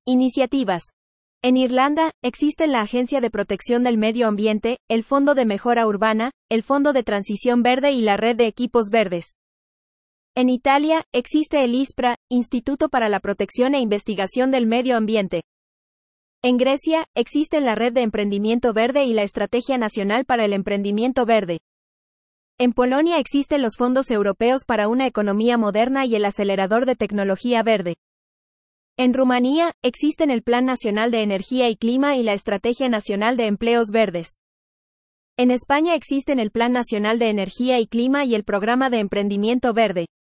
Iniciativas. En Irlanda, existen la Agencia de Protección del Medio Ambiente, el Fondo de Mejora Urbana, el Fondo de Transición Verde y la Red de Equipos Verdes. En Italia, existe el ISPRA, Instituto para la Protección e Investigación del Medio Ambiente. En Grecia, existen la Red de Emprendimiento Verde y la Estrategia Nacional para el Emprendimiento Verde. En Polonia existen los fondos europeos para una economía moderna y el acelerador de tecnología verde. En Rumanía, existen el Plan Nacional de Energía y Clima y la Estrategia Nacional de Empleos Verdes. En España existen el Plan Nacional de Energía y Clima y el Programa de Emprendimiento Verde.